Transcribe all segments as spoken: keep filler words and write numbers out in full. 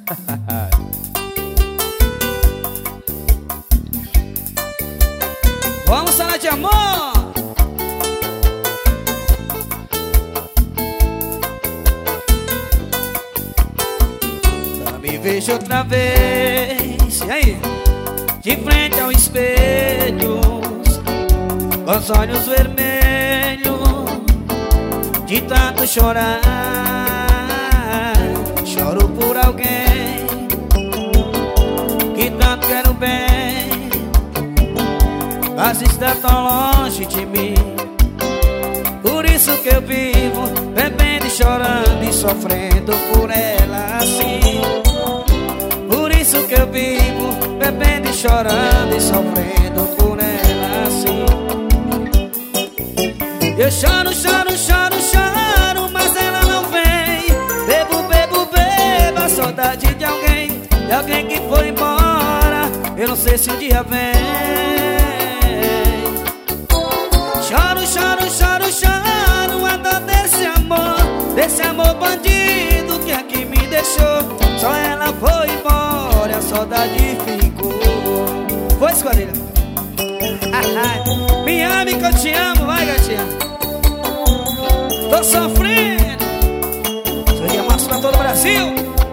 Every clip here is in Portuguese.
Vamos falar de amor. Já me vejo outra vez, e aí? De frente ao espelho, com os olhos vermelhos, de tanto chorar. Choro por alguém que tanto quero bem, mas está tão longe de mim. Por isso que eu vivo bebendo e chorando e sofrendo por ela assim. Por isso que eu vivo bebendo e chorando e sofrendo por ela assim. Eu choro, choro, choro, choro, mas ela não vem. Bebo, bebo, bebo a saudade de alguém, de alguém que foi embora. Eu não sei se um dia vem. Choro, choro, choro, choro, a dor desse amor, desse amor bandido que aqui me deixou. Só ela foi embora, a saudade ficou. Foi, esquadrilha. Me ame que eu te amo, vai, gatinha. Tô sofrendo. Seria massa pra todo o Brasil.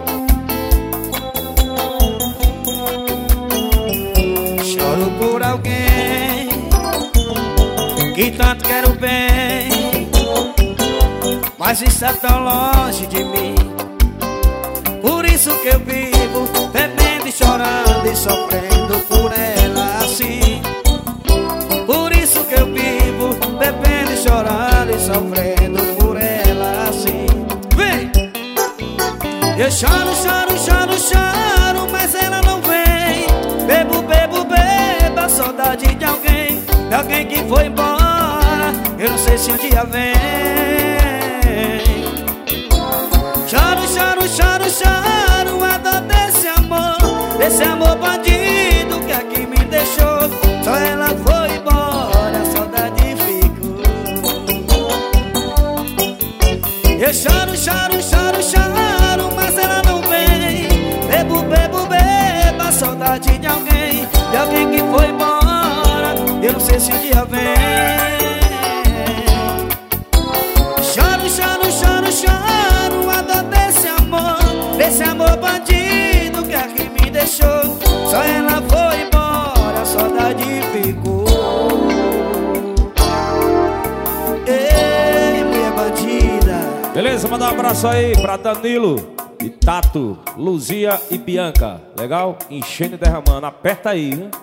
Choro por alguém que tanto quero bem, mas está tão longe de mim. Por isso que eu vivo bebendo e chorando e sofrendo por ela assim. Por isso que eu vivo bebendo e chorando e sofrendo por ela assim. Vem! Eu choro, choro, choro, choro, mas ela não vem. Bebo, bebo, bebo a saudade de alguém, de alguém que foi embora. Eu não sei se um dia vem. Choro, choro, choro, choro, a dor desse amor, desse amor bandido que aqui me deixou. Só ela foi embora, a saudade ficou. Eu choro, choro, choro, choro, mas ela não vem. Bebo, bebo, bebo a saudade de alguém, de alguém que foi embora. Eu não sei se um dia vem. Choro, choro, choro, choro, a dor desse amor, desse amor bandido que aqui me deixou. Só ela foi embora, a saudade ficou. Ei, mulher bandida. Beleza, manda um abraço aí pra Danilo e Tato, Luzia e Bianca. Legal? Enchendo e derramando. Aperta aí, hein?